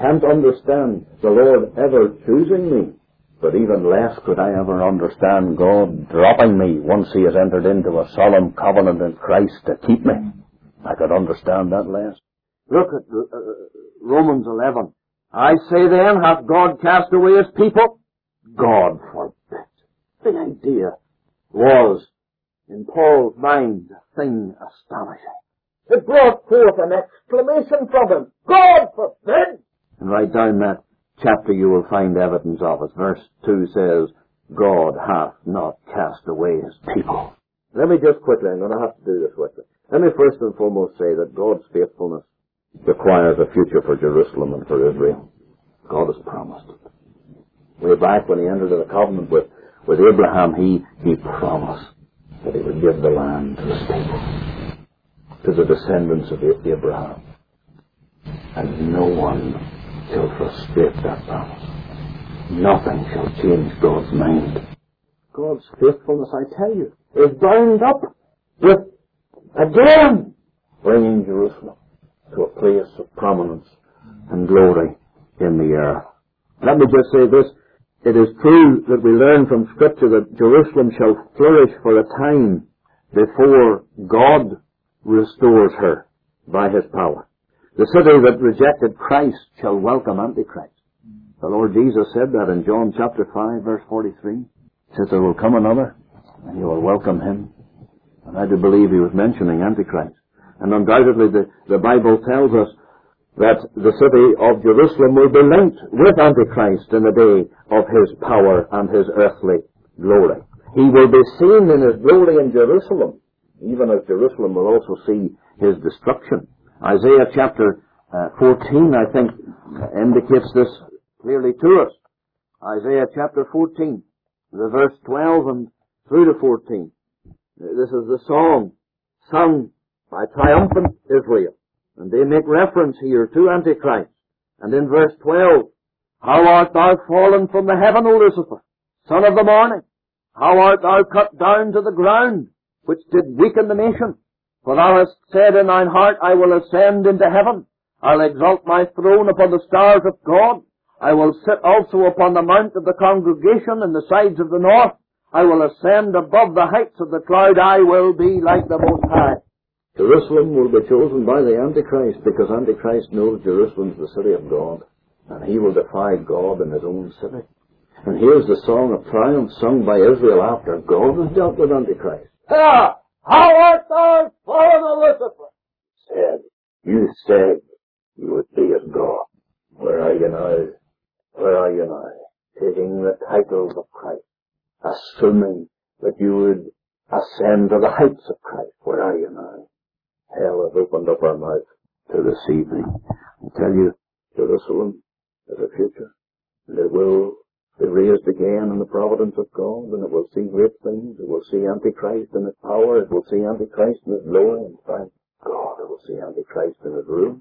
the Lord ever choosing me. But even less could I ever understand God dropping me once he has entered into a solemn covenant in Christ to keep me. I could understand that less. Look at Romans 11. I say then, hath God cast away his people? God forbid. The idea was, in Paul's mind, a thing astonishing. It brought forth an exclamation from him. God forbid! And right down that chapter you will find evidence of it. Verse 2 says, God hath not cast away his people. Let me just quickly, I'm going to have to do this quickly. Let me first and foremost say that God's faithfulness requires a future for Jerusalem and for Israel. God has promised it. Way back when he entered the covenant with Abraham, he promised that he would give the land to his people, to the descendants of Abraham. And no one shall frustrate that promise. Nothing shall change God's mind. God's faithfulness, I tell you, is bound up with, again, bringing Jerusalem to a place of prominence and glory in the earth. Let me just say this. It is true that we learn from Scripture that Jerusalem shall flourish for a time before God restores her by his power. The city that rejected Christ shall welcome Antichrist. The Lord Jesus said that in John chapter 5, verse 43. He says, there will come another, and you will welcome him. And I do believe he was mentioning Antichrist. And undoubtedly the Bible tells us that the city of Jerusalem will be linked with Antichrist in the day of his power and his earthly glory. He will be seen in his glory in Jerusalem, even as Jerusalem will also see his destruction. Isaiah chapter 14, I think, indicates this clearly to us. Isaiah chapter 14, the verse 12 and through to 14. This is the song sung by triumphant Israel. And they make reference here to Antichrist. And in verse 12, how art thou fallen from the heaven, O Lucifer, son of the morning? How art thou cut down to the ground, which did weaken the nation? For thou hast said in thine heart, I will ascend into heaven. I'll exalt my throne upon the stars of God. I will sit also upon the mount of the congregation in the sides of the north. I will ascend above the heights of the cloud. I will be like the Most High. Jerusalem will be chosen by the Antichrist because Antichrist knows Jerusalem is the city of God, and he will defy God in his own city. And here's the song of triumph sung by Israel after God has dealt with Antichrist. Ha! How art thou fallen, O Lucifer? You said you would be as God. Where are you now? Where are you now? Taking the titles of Christ, assuming that you would ascend to the heights of Christ. Where are you now? Hell has opened up our mouth to receive me. I tell you, Jerusalem is a future, and it will be raised again in the providence of God, and it will see great things. It will see Antichrist in his power. It will see Antichrist in his glory. And thank God, it will see Antichrist in his ruin.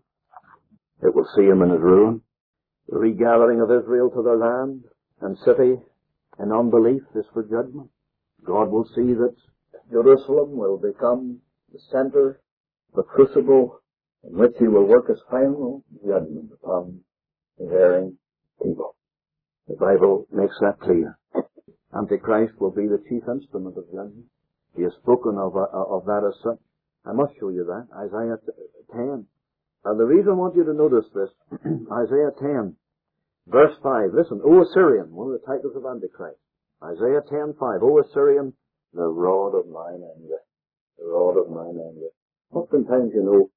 It will see him in his ruin. The regathering of Israel to their land and city in unbelief is for judgment. God will see that Jerusalem will become the center, the crucible in which he will work his final judgment upon his erring people. The Bible makes that clear. Antichrist will be the chief instrument of judgment. He has spoken of that as such. I must show you that. Isaiah 10. And the reason I want you to notice this, Isaiah 10, verse 5. Listen, O Assyrian, one of the titles of Antichrist. Isaiah 10:5. O Assyrian, the rod of mine anger. The rod of mine anger. Oftentimes,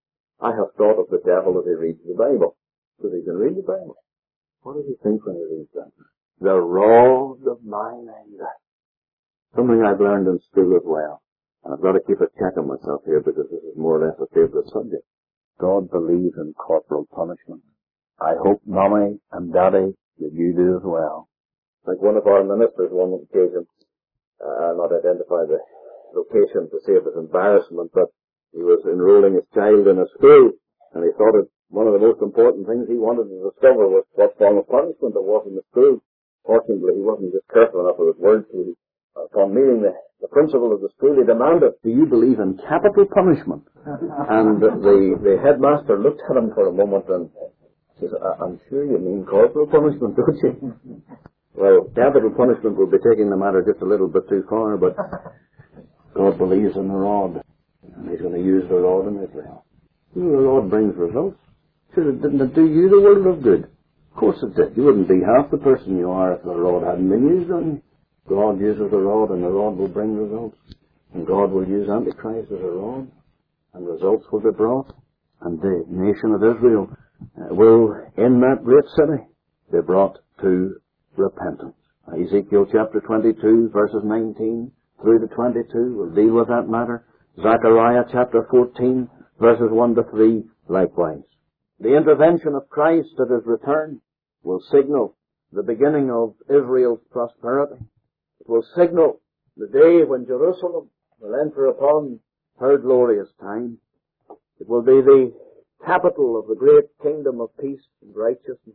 I have thought of the devil as he reads the Bible. Because he can read the Bible. What does he think when he reads that? The rod of mine anger. Something I've learned in school as well. And I've got to keep a check on myself here because this is more or less a favorite subject. God believes in corporal punishment. I hope, Mommy and Daddy, that you do as well. Like one of our ministers one occasion, I'll not identify the location to save his embarrassment, but he was enrolling his child in a school, and he thought that one of the most important things he wanted to discover was what form of punishment there was in the school. Fortunately, he wasn't just careful enough with his words. Upon meeting the principal of the school, he demanded, do you believe in capital punishment? And the headmaster looked at him for a moment and says, I'm sure you mean corporal punishment, don't you? Well, capital punishment will be taking the matter just a little bit too far, but God believes in the rod, and he's going to use the rod in Israel. The rod brings results. Sure, didn't it do you the world of good? Of course it did. You wouldn't be half the person you are if the rod hadn't been used on you. God uses the rod, and the rod will bring results. And God will use Antichrist as a rod, and results will be brought. And the nation of Israel will in that great city be brought to repentance. Ezekiel chapter 22, verses 19 through to 22 will deal with that matter. Zechariah chapter 14, verses 1 to 3, likewise. The intervention of Christ at His return will signal the beginning of Israel's prosperity. It will signal the day when Jerusalem will enter upon her glorious time. It will be the capital of the great kingdom of peace and righteousness.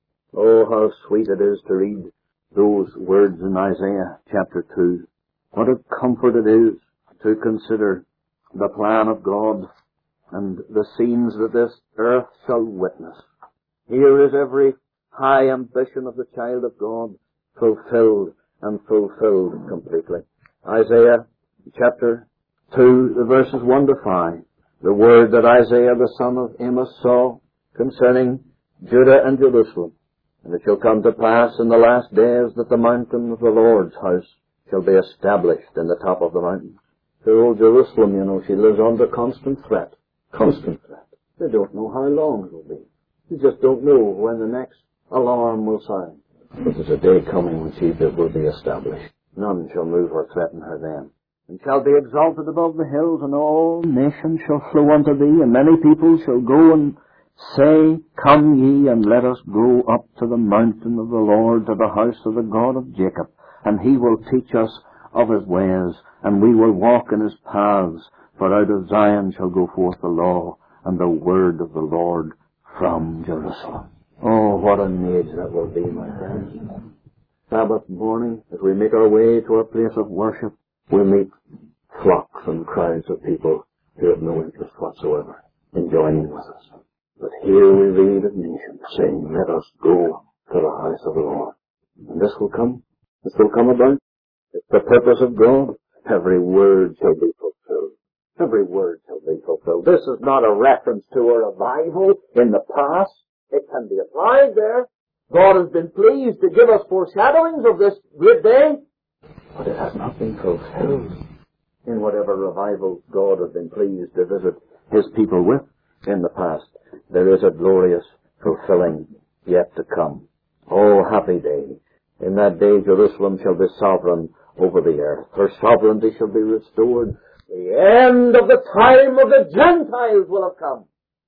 Oh, how sweet it is to read those words in Isaiah chapter 2. What a comfort it is to consider the plan of God and the scenes that this earth shall witness. Here is every high ambition of the child of God fulfilled and fulfilled completely. Isaiah chapter 2, the verses 1 to 5. The word that Isaiah the son of Amos saw concerning Judah and Jerusalem. And it shall come to pass in the last days that the mountain of the Lord's house shall be established in the top of the mountains. Poor old Jerusalem, you know, she lives under constant threat. Constant threat. They don't know how long it will be. They just don't know when the next alarm will sound. But there's a day coming when she will be established. None shall move or threaten her then. And shall be exalted above the hills, and all nations shall flow unto thee, and many people shall go and say, Come ye, and let us go up to the mountain of the Lord, to the house of the God of Jacob, and He will teach us of His ways, and we will walk in His paths. For out of Zion shall go forth the law, and the word of the Lord from Jerusalem. Oh, what an age that will be, my friends. Sabbath morning, as we make our way to our place of worship, we'll meet flocks and crowds of people who have no interest whatsoever in joining with us. But here we read of nations saying, Let us go to the house of the Lord. And this will come. This will come about. It's the purpose of God. Every word shall be fulfilled. Every word shall be fulfilled. This is not a reference to a revival in the past. It can be applied there. God has been pleased to give us foreshadowings of this great day. But it has not been fulfilled in whatever revival God has been pleased to visit His people with in the past. There is a glorious fulfilling yet to come. Oh, happy day. In that day Jerusalem shall be sovereign over the earth. Her sovereignty shall be restored. The end of the time of the Gentiles will have come.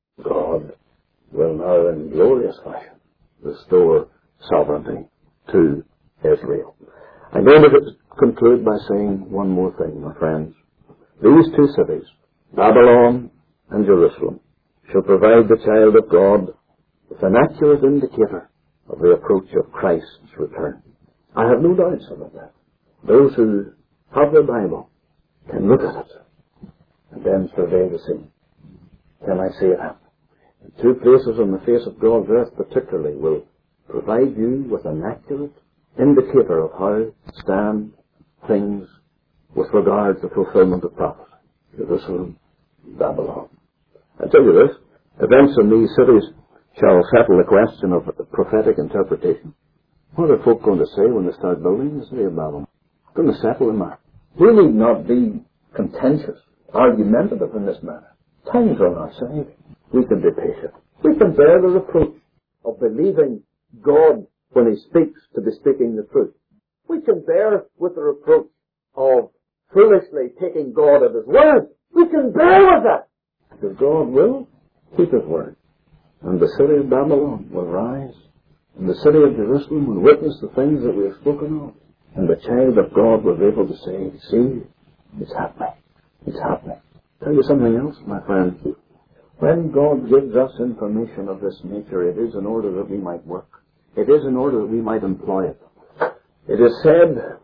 God will now in glorious fashion restore sovereignty to Israel. I'm going to conclude by saying one more thing, my friends. These two cities, Babylon and Jerusalem, shall provide the child of God with an accurate indicator of the approach of Christ's return. I have no doubts about that. Those who have the Bible can look at it and then survey the scene. Can I say it happen? The two places on the face of God's earth particularly will provide you with an accurate indicator of how stand things with regard to fulfillment of prophecy. Jerusalem, Babylon. I tell you this, events in these cities shall settle the question of prophetic interpretation. What are folk going to say when they start building the city of Babylon? It's going to settle the matter. We need not be contentious, argumentative in this matter. Times are on our side. We can be patient. We can bear the reproach of believing God when He speaks to be speaking the truth. We can bear with the reproach of foolishly taking God at His word. We can bear with that. Because God will keep His word. And the city of Babylon will rise. And the city of Jerusalem will witness the things that we have spoken of. And the child of God will be able to say, see, it's happening. It's happening. Tell you something else, my friend. When God gives us information of this nature, it is in order that we might work. It is in order that we might employ it. It is said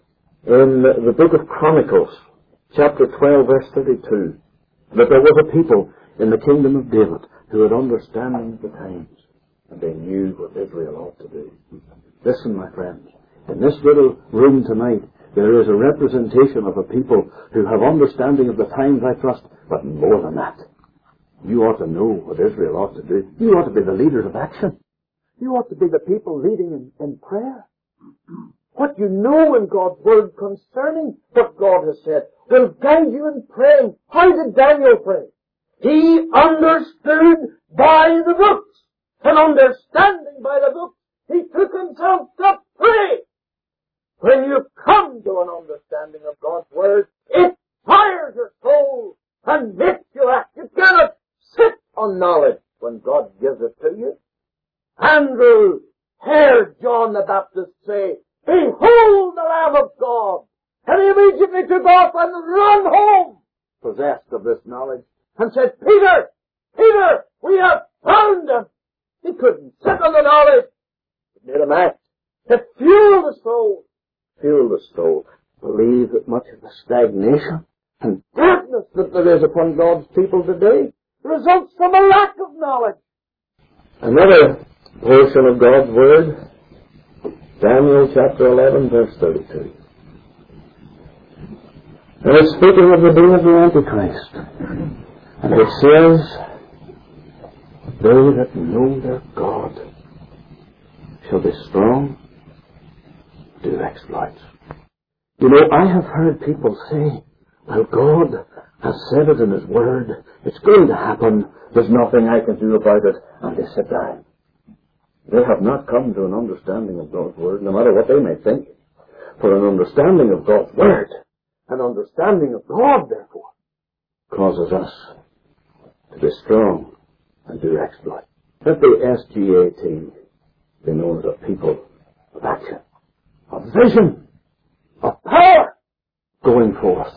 in the book of Chronicles, chapter 12, verse 32, that there was a people in the kingdom of David who had understanding of the times, and they knew what Israel ought to do. Listen, my friends, in this little room tonight, there is a representation of a people who have understanding of the times, I trust, but more than that. You ought to know what Israel ought to do. You ought to be the leaders of action. You ought to be the people leading in prayer. What you know in God's Word concerning what God has said will guide you in praying. How did Daniel pray? He understood by the books. and understanding by the book, he took himself to pray. When you come to an understanding of God's Word, it fires your soul and makes you act. You cannot sit on knowledge when God gives it to you. Andrew heard John the Baptist say, "Behold the Lamb of God." And he immediately took off and ran home, possessed of this knowledge, and said, "Peter, Peter, we have found him." He couldn't sit on the knowledge. It made him act. It fueled the soul. Fueled the soul. Believe that much of the stagnation and darkness that there is upon God's people today results from a lack of knowledge. Another portion of God's Word, Daniel chapter 11, verse 32. And it's speaking of the day of the Antichrist. And it says, "They that know their God shall be strong, do exploits." You know, I have heard people say, "Well, God has said it in His Word. It's going to happen. There's nothing I can do about it." And they sit down. They have not come to an understanding of God's Word, no matter what they may think. For an understanding of God's Word, an understanding of God, therefore, causes us to be strong and do exploit. Let the SGAT be known as a people of action, of vision, of power, going forth.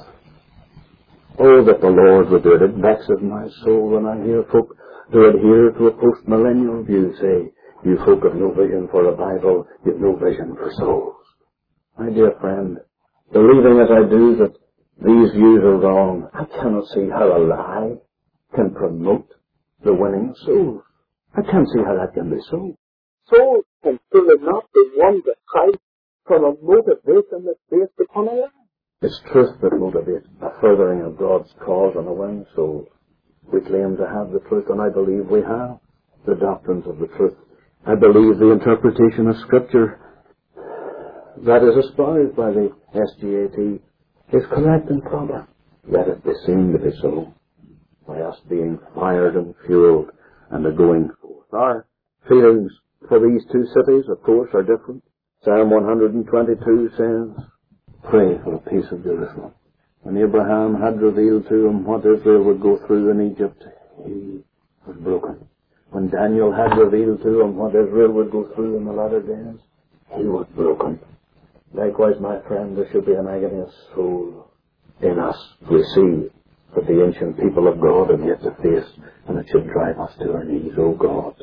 Oh, that the Lord would do it. It vexes my soul when I hear folk who adhere to a post-millennial view say, "You folk have no vision for a Bible, you have no vision for souls." My dear friend, believing as I do that these views are wrong, I cannot see how a lie can promote the winning of souls. I can't see how that can be so. Souls can surely not be won to Christ from a motivation that's based upon a lie. It's truth that motivates a furthering of God's cause and a winning souls. We claim to have the truth, and I believe we have the doctrines of the truth. I believe the interpretation of Scripture that is espoused by the SGAT is correct and proper. Let it be seen to be so, by us being fired and fueled and a going forth. Our feelings for these two cities, of course, are different. Psalm 122 says, "Pray for the peace of Jerusalem." When Abraham had revealed to him what Israel would go through in Egypt, he was broken. When Daniel had revealed to him what Israel would go through in the latter days, he was broken. Likewise, my friend, there should be an agony of soul in us. We see that the ancient people of God have yet to face, and it should drive us to our knees. O God,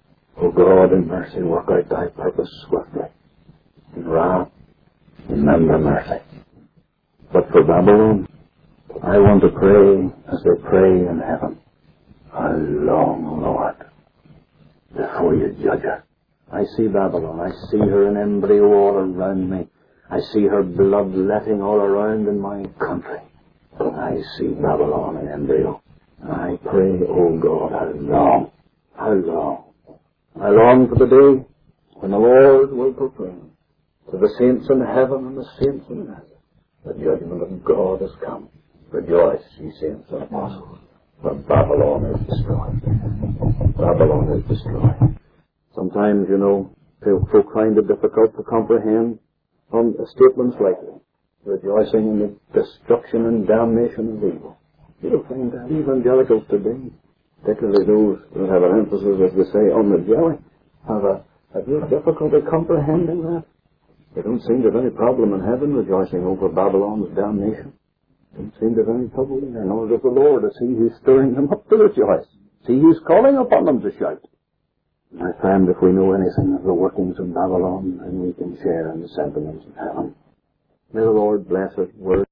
in mercy, work out thy purpose swiftly. In wrath, remember mercy. But for Babylon, I want to pray as they pray in heaven. How long, Lord, before you judge her? I see Babylon. I see her in embryo all around me. I see her blood letting all around in my country. I see Babylon in embryo. And I pray, oh God, how long? How long? I long for the day when the Lord will proclaim to the saints in heaven and the saints in earth, the judgment of God has come. Rejoice, ye saints and apostles, for Babylon is destroyed. Babylon is destroyed. Sometimes, you know, folk find it difficult to comprehend on statements like this, rejoicing in the destruction and damnation of evil. You'll find that evangelicals today, particularly those that have an emphasis, as they say, on the jelly, have a real difficulty comprehending that. They don't seem to have any problem in heaven rejoicing over Babylon's damnation. Don't seem to have any trouble there, nor does the Lord. It's He who's stirring them up to rejoice. It's He who's calling upon them to shout. My friend, if we know anything of the workings of Babylon, then we can share in the sentiments of heaven. May the Lord bless His word.